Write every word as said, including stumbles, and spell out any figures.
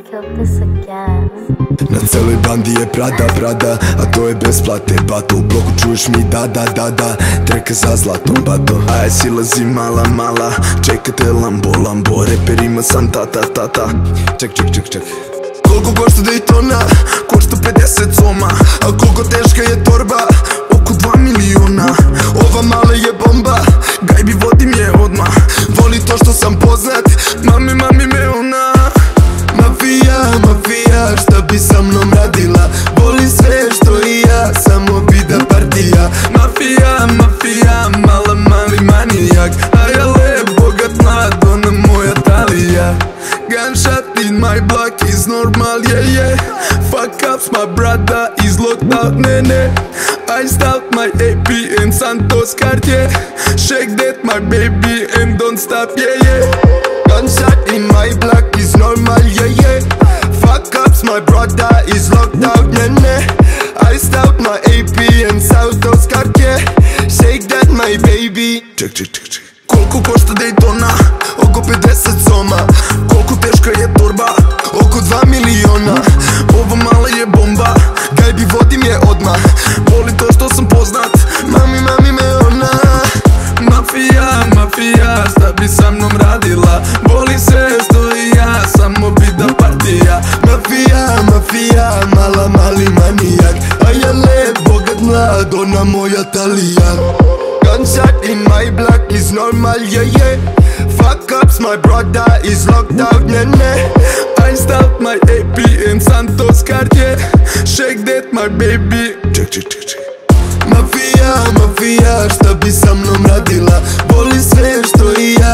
killed this again. Na celoj bandi je Prada, Prada, a to je bez plate, bato. U bloku čuješ mi da, da, da, da, treka za zlatom, bato. A ja silazi mala, mala, čekate Lambo, Lambo. Reperima sam tata, tata. Ček, ček, ček, ček. Koliko košta Daytona? Košta pedeset soma. A koliko teška je torba? Oko dva miliona. Ova mala je bomba, gajbi vodim je odmah. Voli to što sam poznat, mami, mami me ona. Mafija, mafija, šta bi sa mnom radila? Voli sve što i ja, samo bi da partija. Mafija, mafija, mala, mali manijak. A ja lep, bogat, mlad, ona moja talija. Gunshot in my block is normal, yeah, yeah. Fuck ups, my brother is locked out, nene. Iced out my A P in Santos Cartier. Shake that, my baby, and don't stop, yeah, yeah. Gunshot in my block is normal, yeah, yeah. Fuck ups, my brother is locked out, nene. Iced out my A P in Santos Cartier. Shake that, my baby. Check, check, check, check. Koliko košta Daytona? Oko pedeset soma. Koliko teška je torba? Oko dva miliona. Ova mala je bomba, gajbi vodim je odmah. Voli to što sam poznat, mami, mami me ona. Mafija, mafija, šta bi sa mnom radila? Voli sve što i ja, samo bi da partija. Mafija, mafija, mala, mali manijak. A ja lep, bogat, mlad, ona moja talija. Gunshot in my block is normal, yeah, yeah. Fuck ups, my brother is locked out, nene. Iced out my A P in Santos Cartier. Shake that, my baby. Check, check, check, check. Mafija, mafija, šta bi sa mnom radila? Voli sve što i ja,